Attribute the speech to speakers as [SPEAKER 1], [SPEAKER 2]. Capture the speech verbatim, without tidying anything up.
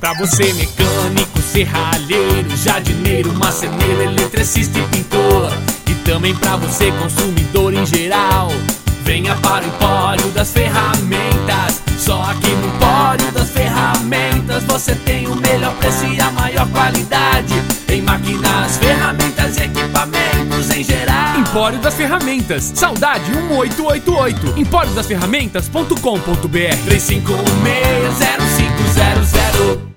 [SPEAKER 1] Pra você mecânico, serralheiro, jardineiro, marceneiro, eletricista e pintor. E também pra você consumidor em geral, venha para o Empório das Ferramentas. Só aqui no Empório das Ferramentas você tem o melhor preço e a maior qualidade em máquinas, ferramentas e equipamentos em geral.
[SPEAKER 2] Empório das Ferramentas, Saudade um oito oito oito, empório das ferramentas ponto com ponto br.
[SPEAKER 1] três cinco um seis zero cinco zero zero.